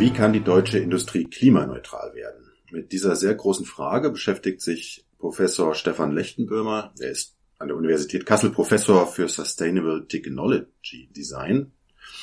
Wie kann die deutsche Industrie klimaneutral werden? Mit dieser sehr großen Frage beschäftigt sich Professor Stefan Lechtenböhmer. Er ist an der Universität Kassel Professor für Sustainable Technology Design.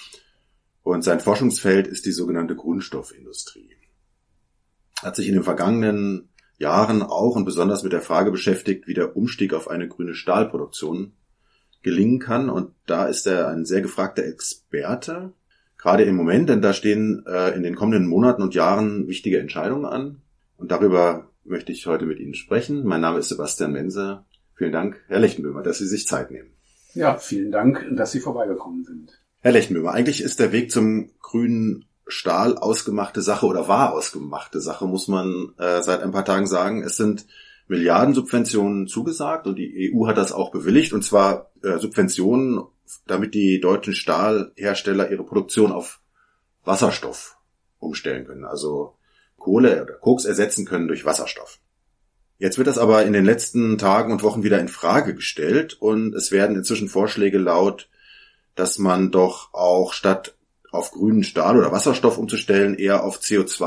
Und sein Forschungsfeld ist die sogenannte Grundstoffindustrie. Er hat sich in den vergangenen Jahren auch und besonders mit der Frage beschäftigt, wie der Umstieg auf eine grüne Stahlproduktion gelingen kann. Und da ist er ein sehr gefragter Experte, gerade im Moment, denn da stehen in den kommenden Monaten und Jahren wichtige Entscheidungen an. Und darüber möchte ich heute mit Ihnen sprechen. Mein Name ist Sebastian Mense. Vielen Dank, Herr Lechtenböhmer, dass Sie sich Zeit nehmen. Ja, vielen Dank, dass Sie vorbeigekommen sind. Herr Lechtenböhmer, eigentlich ist der Weg zum grünen Stahl ausgemachte Sache oder war ausgemachte Sache, muss man seit ein paar Tagen sagen. Es sind Milliardensubventionen zugesagt und die EU hat das auch bewilligt, und zwar Subventionen, damit die deutschen Stahlhersteller ihre Produktion auf Wasserstoff umstellen können, also Kohle oder Koks ersetzen können durch Wasserstoff. Jetzt wird das aber in den letzten Tagen und Wochen wieder in Frage gestellt und es werden inzwischen Vorschläge laut, dass man doch auch statt auf grünen Stahl oder Wasserstoff umzustellen, eher auf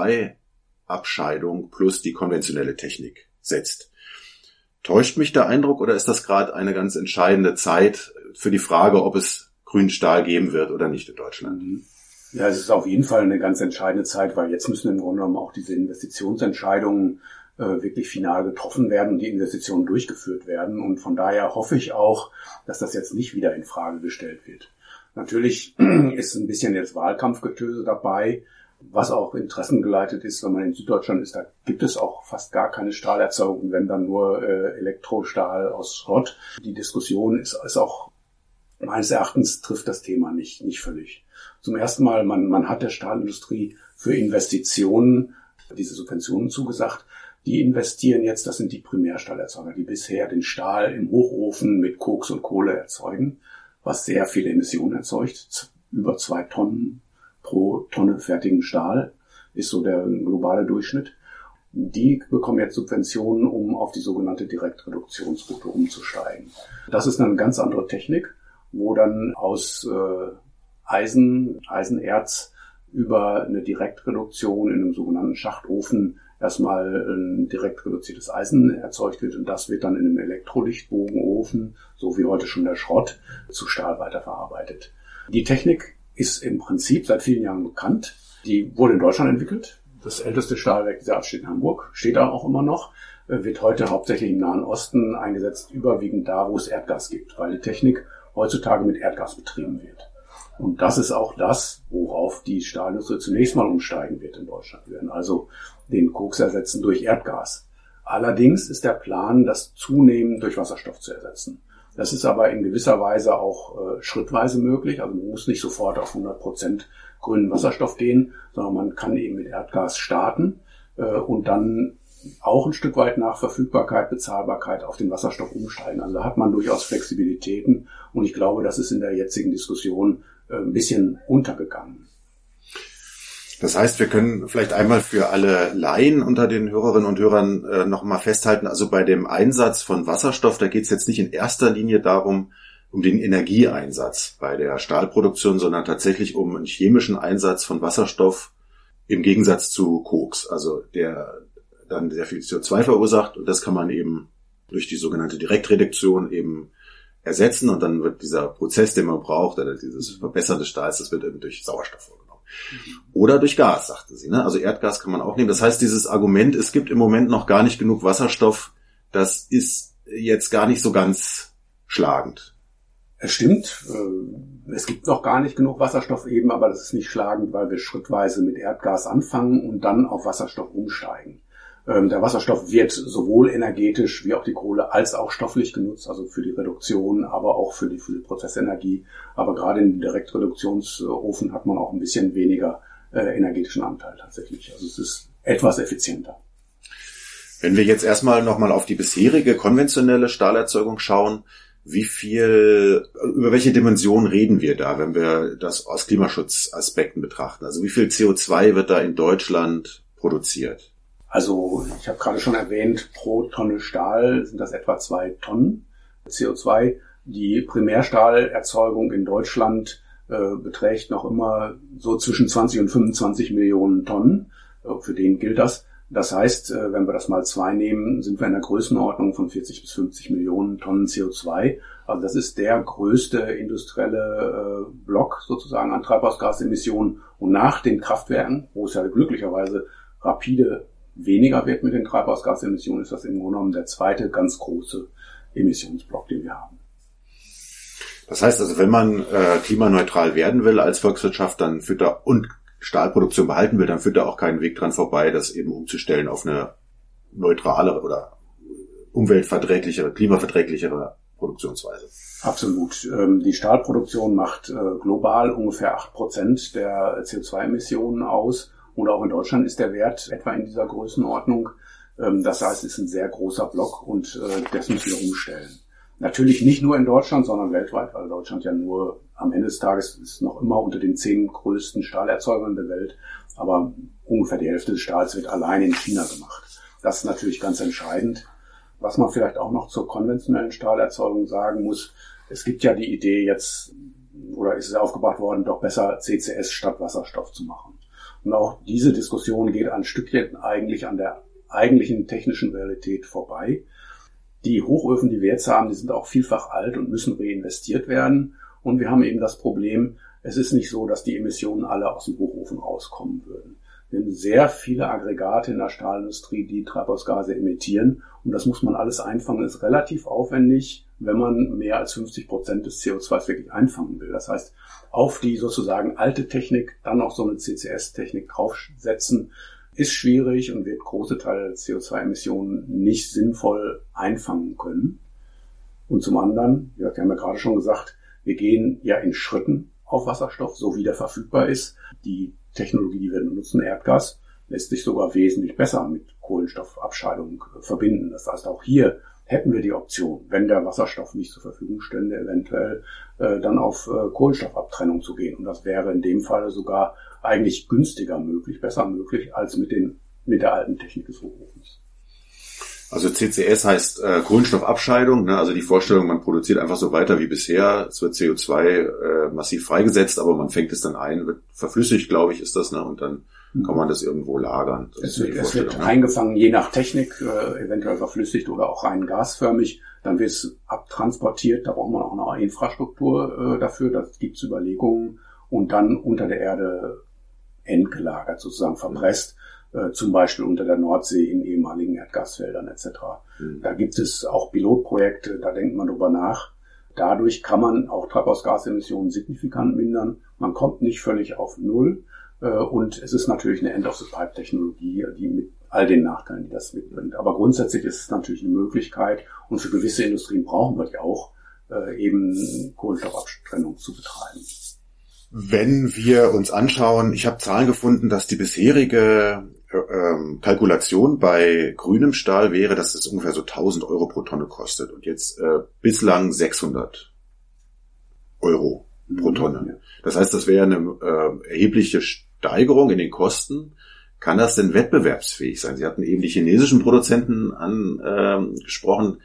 CO2-Abscheidung plus die konventionelle Technik setzt. Täuscht mich der Eindruck oder ist das gerade eine ganz entscheidende Zeit für die Frage, ob es grünen Stahl geben wird oder nicht in Deutschland? Ja, es ist auf jeden Fall eine ganz entscheidende Zeit, weil jetzt müssen im Grunde genommen auch diese Investitionsentscheidungen wirklich final getroffen werden und die Investitionen durchgeführt werden. Und von daher hoffe ich auch, dass das jetzt nicht wieder in Frage gestellt wird. Natürlich ist ein bisschen jetzt Wahlkampfgetöse dabei, was auch interessengeleitet ist. Wenn man in Süddeutschland ist, da gibt es auch fast gar keine Stahlerzeugung, wenn dann nur Elektrostahl aus Schrott. Die Diskussion ist auch, meines Erachtens trifft das Thema nicht völlig. Zum ersten Mal, man hat der Stahlindustrie für Investitionen diese Subventionen zugesagt. Die investieren jetzt, das sind die Primärstahlerzeuger, die bisher den Stahl im Hochofen mit Koks und Kohle erzeugen, was sehr viele Emissionen erzeugt. Über 2 Tonnen pro Tonne fertigen Stahl ist so der globale Durchschnitt. Die bekommen jetzt Subventionen, um auf die sogenannte Direktreduktionsroute umzusteigen. Das ist eine ganz andere Technik, wo dann aus Eisenerz über eine Direktreduktion in einem sogenannten Schachtofen erstmal ein direkt reduziertes Eisen erzeugt wird und das wird dann in einem Elektrolichtbogenofen, so wie heute schon der Schrott, zu Stahl weiterverarbeitet. Die Technik ist im Prinzip seit vielen Jahren bekannt. Die wurde in Deutschland entwickelt. Das älteste Stahlwerk dieser Art steht in Hamburg, steht da auch immer noch, wird heute hauptsächlich im Nahen Osten eingesetzt, überwiegend da, wo es Erdgas gibt, weil die Technik heutzutage mit Erdgas betrieben wird. Und das ist auch das, worauf die Stahlindustrie zunächst mal umsteigen wird in Deutschland. Wir werden also den Koks ersetzen durch Erdgas. Allerdings ist der Plan, das zunehmend durch Wasserstoff zu ersetzen. Das ist aber in gewisser Weise auch schrittweise möglich. Also man muss nicht sofort auf 100% grünen Wasserstoff gehen, sondern man kann eben mit Erdgas starten und dann auch ein Stück weit nach Verfügbarkeit, Bezahlbarkeit auf den Wasserstoff umsteigen. Also da hat man durchaus Flexibilitäten und ich glaube, das ist in der jetzigen Diskussion ein bisschen untergegangen. Das heißt, wir können vielleicht einmal für alle Laien unter den Hörerinnen und Hörern noch mal festhalten, also bei dem Einsatz von Wasserstoff, da geht es jetzt nicht in erster Linie darum, um den Energieeinsatz bei der Stahlproduktion, sondern tatsächlich um einen chemischen Einsatz von Wasserstoff im Gegensatz zu Koks, also der dann sehr viel CO2 verursacht und das kann man eben durch die sogenannte Direktreduktion eben ersetzen und dann wird dieser Prozess, den man braucht, oder dieses Verbessern des Stahls, das wird eben durch Sauerstoff vorgenommen. Oder durch Gas, sagten Sie, ne? Also Erdgas kann man auch nehmen. Das heißt, dieses Argument, es gibt im Moment noch gar nicht genug Wasserstoff, das ist jetzt gar nicht so ganz schlagend. Es stimmt, es gibt noch gar nicht genug Wasserstoff eben, aber das ist nicht schlagend, weil wir schrittweise mit Erdgas anfangen und dann auf Wasserstoff umsteigen. Der Wasserstoff wird sowohl energetisch wie auch die Kohle als auch stofflich genutzt, also für die Reduktion, aber auch für die Prozessenergie. Aber gerade im Direktreduktionsofen hat man auch ein bisschen weniger energetischen Anteil tatsächlich. Also es ist etwas effizienter. Wenn wir jetzt erstmal nochmal auf die bisherige konventionelle Stahlerzeugung schauen, über welche Dimension reden wir da, wenn wir das aus Klimaschutzaspekten betrachten? Also wie viel CO2 wird da in Deutschland produziert? Also ich habe gerade schon erwähnt, pro Tonne Stahl sind das etwa 2 Tonnen CO2. Die Primärstahlerzeugung in Deutschland beträgt noch immer so zwischen 20 und 25 Millionen Tonnen. Für den gilt das. Das heißt, wenn wir das mal 2 nehmen, sind wir in der Größenordnung von 40 bis 50 Millionen Tonnen CO2. Also das ist der größte industrielle Block sozusagen an Treibhausgasemissionen. Und nach den Kraftwerken, wo es ja glücklicherweise rapide weniger wird mit den Treibhausgasemissionen, ist das im Grunde genommen der zweite ganz große Emissionsblock, den wir haben. Das heißt also, wenn man klimaneutral werden will als Volkswirtschaft, dann führt da und Stahlproduktion behalten will, dann führt da auch keinen Weg dran vorbei, das eben umzustellen auf eine neutralere oder umweltverträglichere, klimaverträglichere Produktionsweise. Absolut. Die Stahlproduktion macht global ungefähr 8% der CO2-Emissionen aus. Und auch in Deutschland ist der Wert etwa in dieser Größenordnung. Das heißt, es ist ein sehr großer Block und das müssen wir umstellen. Natürlich nicht nur in Deutschland, sondern weltweit, weil Deutschland ja nur am Ende des Tages ist noch immer unter den 10 größten Stahlerzeugern der Welt. Aber ungefähr die Hälfte des Stahls wird allein in China gemacht. Das ist natürlich ganz entscheidend. Was man vielleicht auch noch zur konventionellen Stahlerzeugung sagen muss, es gibt ja die Idee jetzt, oder ist es aufgebracht worden, doch besser CCS statt Wasserstoff zu machen. Und auch diese Diskussion geht ein Stückchen eigentlich an der eigentlichen technischen Realität vorbei. Die Hochöfen, die wir jetzt haben, die sind auch vielfach alt und müssen reinvestiert werden. Und wir haben eben das Problem, es ist nicht so, dass die Emissionen alle aus dem Hochofen rauskommen würden. Wir haben sehr viele Aggregate in der Stahlindustrie, die Treibhausgase emittieren. Und das muss man alles einfangen. Das ist relativ aufwendig, wenn man mehr als 50% des CO2 wirklich einfangen will. Das heißt, auf die sozusagen alte Technik dann auch so eine CCS-Technik draufsetzen, ist schwierig und wird große Teile der CO2-Emissionen nicht sinnvoll einfangen können. Und zum anderen, wir haben ja gerade schon gesagt, wir gehen ja in Schritten auf Wasserstoff, so wie der verfügbar ist. Die Technologie, die wir nutzen, Erdgas, lässt sich sogar wesentlich besser mit Kohlenstoffabscheidung verbinden. Das heißt, auch hier hätten wir die Option, wenn der Wasserstoff nicht zur Verfügung stände, eventuell dann auf Kohlenstoffabtrennung zu gehen. Und das wäre in dem Fall sogar eigentlich günstiger möglich, besser möglich als mit der alten Technik des Hochofens. Also CCS heißt Kohlenstoffabscheidung, ne? Also die Vorstellung, man produziert einfach so weiter wie bisher, es wird CO2 massiv freigesetzt, aber man fängt es dann ein, wird verflüssigt, glaube ich, ist das, ne? Und dann kann man das irgendwo lagern. Es wird eingefangen, je nach Technik, eventuell verflüssigt oder auch rein gasförmig. Dann wird es abtransportiert, da braucht man auch eine Infrastruktur dafür, da gibt es Überlegungen. Und dann unter der Erde endgelagert, sozusagen verpresst, zum Beispiel unter der Nordsee in ehemaligen Erdgasfeldern etc. Da gibt es auch Pilotprojekte, da denkt man drüber nach. Dadurch kann man auch Treibhausgasemissionen signifikant mindern. Man kommt nicht völlig auf Null. Und es ist natürlich eine End-of-the-Pipe-Technologie, die mit all den Nachteilen, die das mitbringt. Aber grundsätzlich ist es natürlich eine Möglichkeit. Und für gewisse Industrien brauchen wir die auch, eben Kohlenstoffabtrennung zu betreiben. Wenn wir uns anschauen, ich habe Zahlen gefunden, dass die bisherige Kalkulation bei grünem Stahl wäre, dass es ungefähr so 1.000 Euro pro Tonne kostet und jetzt bislang 600 Euro pro Tonne. Das heißt, das wäre eine erhebliche Steigerung in den Kosten. Kann das denn wettbewerbsfähig sein? Sie hatten eben die chinesischen Produzenten angesprochen.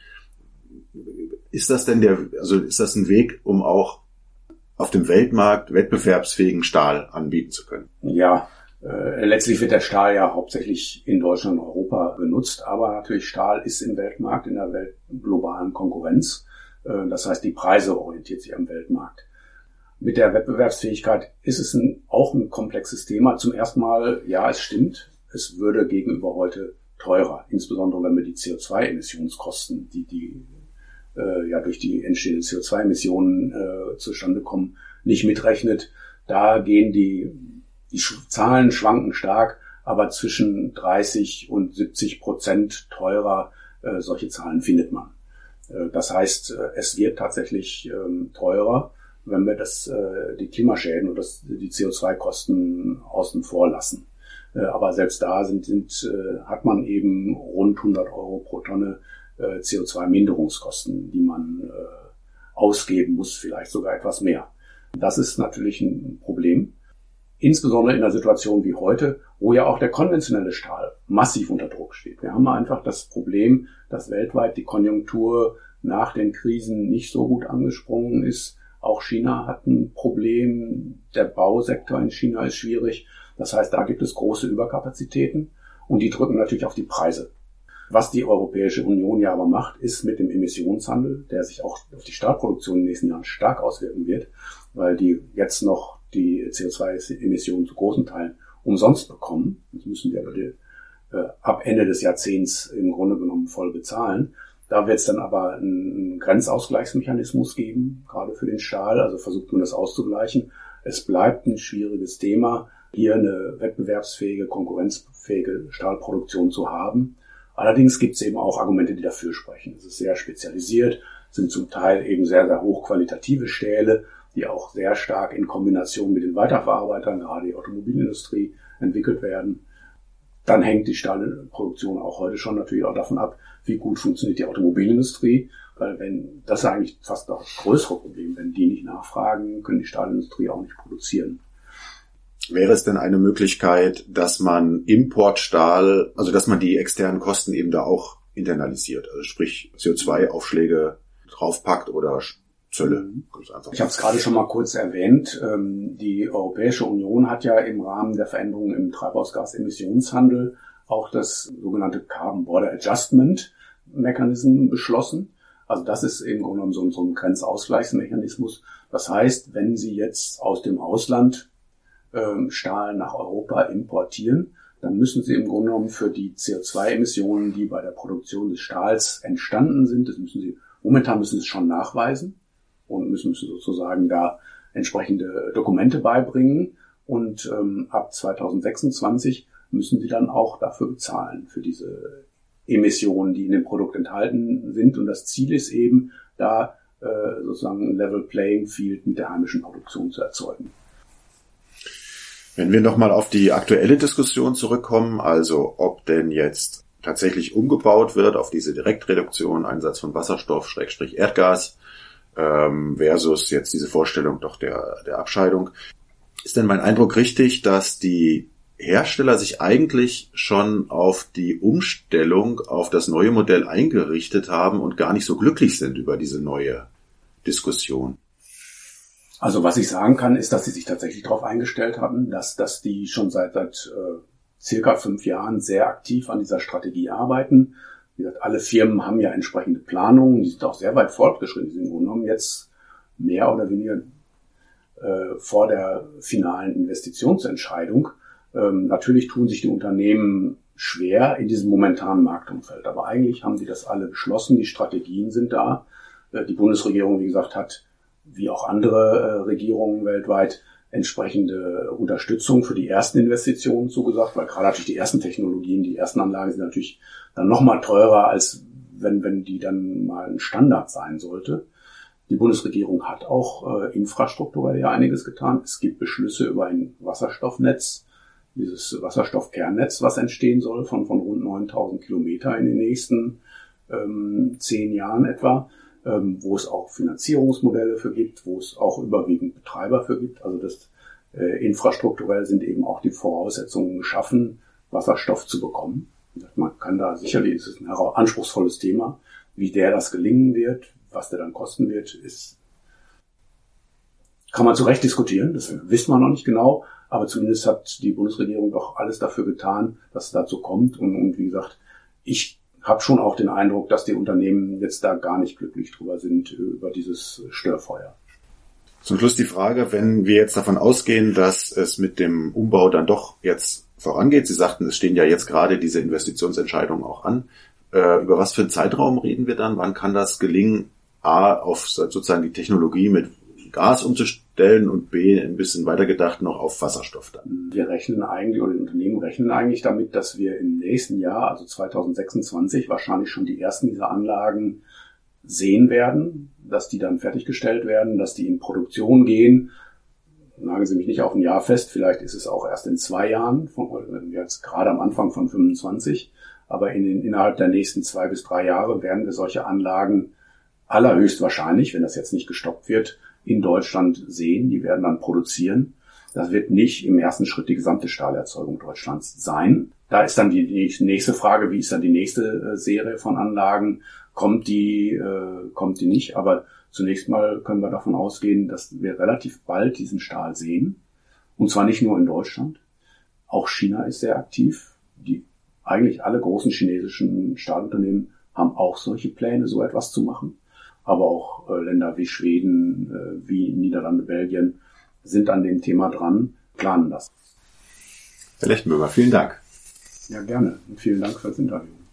Ist das denn ist das ein Weg, um auch auf dem Weltmarkt wettbewerbsfähigen Stahl anbieten zu können? Ja, letztlich wird der Stahl ja hauptsächlich in Deutschland und Europa benutzt, aber natürlich Stahl ist im Weltmarkt, in der globalen Konkurrenz. Das heißt, die Preise orientiert sich am Weltmarkt. Mit der Wettbewerbsfähigkeit ist es auch ein komplexes Thema. Zum ersten Mal, ja, es stimmt, es würde gegenüber heute teurer, insbesondere wenn wir die CO2-Emissionskosten, die durch die entstehenden CO2-Emissionen zustande kommen, nicht mitrechnet. Da gehen die Zahlen schwanken stark, aber zwischen 30 und 70% teurer, solche Zahlen findet man. Das heißt, es wird tatsächlich teurer, wenn wir die Klimaschäden und die CO2-Kosten außen vor lassen. Aber selbst da hat man eben rund 100 Euro pro Tonne CO2-Minderungskosten, die man ausgeben muss, vielleicht sogar etwas mehr. Das ist natürlich ein Problem, insbesondere in einer Situation wie heute, wo ja auch der konventionelle Stahl massiv unter Druck steht. Wir haben einfach das Problem, dass weltweit die Konjunktur nach den Krisen nicht so gut angesprungen ist, Auch China hat ein Problem. Der Bausektor in China ist schwierig. Das heißt, da gibt es große Überkapazitäten und die drücken natürlich auf die Preise. Was die Europäische Union ja aber macht, ist mit dem Emissionshandel, der sich auch auf die Stahlproduktion in den nächsten Jahren stark auswirken wird, weil die jetzt noch die CO2-Emissionen zu großen Teilen umsonst bekommen. Das müssen die aber ab Ende des Jahrzehnts im Grunde genommen voll bezahlen. Da wird es dann aber einen Grenzausgleichsmechanismus geben, gerade für den Stahl. Also versucht man das auszugleichen. Es bleibt ein schwieriges Thema, hier eine wettbewerbsfähige, konkurrenzfähige Stahlproduktion zu haben. Allerdings gibt es eben auch Argumente, die dafür sprechen. Es ist sehr spezialisiert, sind zum Teil eben sehr, sehr hochqualitative Stähle, die auch sehr stark in Kombination mit den Weiterverarbeitern, gerade die Automobilindustrie, entwickelt werden. Dann hängt die Stahlproduktion auch heute schon natürlich auch davon ab, wie gut funktioniert die Automobilindustrie. Weil das ist eigentlich fast noch das größere Problem. Wenn die nicht nachfragen, können die Stahlindustrie auch nicht produzieren. Wäre es denn eine Möglichkeit, dass man Importstahl, also dass man die externen Kosten eben da auch internalisiert, also sprich CO2-Aufschläge draufpackt oder Zölle? Ich habe es gerade schon mal kurz erwähnt. Die Europäische Union hat ja im Rahmen der Veränderungen im Treibhausgasemissionshandel auch das sogenannte Carbon Border Adjustment Mechanism beschlossen. Also das ist im Grunde genommen so ein Grenzausgleichsmechanismus. Das heißt, wenn Sie jetzt aus dem Ausland Stahl nach Europa importieren, dann müssen Sie im Grunde genommen für die CO2-Emissionen, die bei der Produktion des Stahls entstanden sind, momentan müssen Sie es schon nachweisen und müssen sozusagen da entsprechende Dokumente beibringen. Und ab 2026 müssen Sie dann auch dafür bezahlen, für diese Emissionen, die in dem Produkt enthalten sind. Und das Ziel ist eben, da sozusagen ein Level Playing Field mit der heimischen Produktion zu erzeugen. Wenn wir nochmal auf die aktuelle Diskussion zurückkommen, also ob denn jetzt tatsächlich umgebaut wird auf diese Direktreduktion, Einsatz von Wasserstoff, Erdgas, versus jetzt diese Vorstellung doch der Abscheidung. Ist denn mein Eindruck richtig, dass die Hersteller sich eigentlich schon auf die Umstellung auf das neue Modell eingerichtet haben und gar nicht so glücklich sind über diese neue Diskussion? Also was ich sagen kann, ist, dass sie sich tatsächlich darauf eingestellt hatten, dass die schon seit circa 5 Jahren sehr aktiv an dieser Strategie arbeiten. Wie gesagt, alle Firmen haben ja entsprechende Planungen, die sind auch sehr weit fortgeschritten. Die sind im Grunde genommen jetzt mehr oder weniger vor der finalen Investitionsentscheidung. Natürlich tun sich die Unternehmen schwer in diesem momentanen Marktumfeld, aber eigentlich haben sie das alle beschlossen, die Strategien sind da. Die Bundesregierung, wie gesagt, hat wie auch andere Regierungen weltweit entsprechende Unterstützung für die ersten Investitionen zugesagt, weil gerade natürlich die ersten Technologien, die ersten Anlagen sind natürlich dann nochmal teurer, als wenn die dann mal ein Standard sein sollte. Die Bundesregierung hat auch infrastrukturell ja einiges getan. Es gibt Beschlüsse über ein Wasserstoffnetz, dieses Wasserstoffkernnetz, was entstehen soll von rund 9.000 Kilometer in den nächsten 10 Jahren etwa, wo es auch Finanzierungsmodelle für gibt, wo es auch überwiegend Betreiber für gibt. Also das infrastrukturell sind eben auch die Voraussetzungen geschaffen, Wasserstoff zu bekommen. Man kann da sicherlich, es ist ein anspruchsvolles Thema, wie das gelingen wird, was der dann kosten wird, kann man zu Recht diskutieren. Das wissen wir noch nicht genau, aber zumindest hat die Bundesregierung doch alles dafür getan, dass es dazu kommt. Und wie gesagt, ich habe schon auch den Eindruck, dass die Unternehmen jetzt da gar nicht glücklich drüber sind, über dieses Störfeuer. Zum Schluss die Frage, wenn wir jetzt davon ausgehen, dass es mit dem Umbau dann doch jetzt vorangeht. Sie sagten, es stehen ja jetzt gerade diese Investitionsentscheidungen auch an. Über was für einen Zeitraum reden wir dann? Wann kann das gelingen, A, auf sozusagen die Technologie mit Gas umzustellen und B, ein bisschen weitergedacht noch auf Wasserstoff dann? Wir rechnen eigentlich, oder die Unternehmen rechnen eigentlich damit, dass wir im nächsten Jahr, also 2026, wahrscheinlich schon die ersten dieser Anlagen sehen werden, dass die dann fertiggestellt werden, dass die in Produktion gehen. Nageln Sie mich nicht auf ein Jahr fest, vielleicht ist es auch erst in 2 Jahren, jetzt gerade am Anfang von 25, aber innerhalb der nächsten 2 bis 3 Jahre werden wir solche Anlagen allerhöchstwahrscheinlich, wenn das jetzt nicht gestoppt wird, in Deutschland sehen. Die werden dann produzieren. Das wird nicht im ersten Schritt die gesamte Stahlerzeugung Deutschlands sein. Da ist dann die nächste Frage, wie ist dann die nächste Serie von Anlagen? Kommt die nicht? Aber Zunächst mal können wir davon ausgehen, dass wir relativ bald diesen Stahl sehen. Und zwar nicht nur in Deutschland. Auch China ist sehr aktiv. Eigentlich alle großen chinesischen Stahlunternehmen haben auch solche Pläne, so etwas zu machen. Aber auch Länder wie Schweden, wie Niederlande, Belgien sind an dem Thema dran, planen das. Herr Lechtenböhmer, vielen Dank. Ja, gerne. Und vielen Dank für das Interview.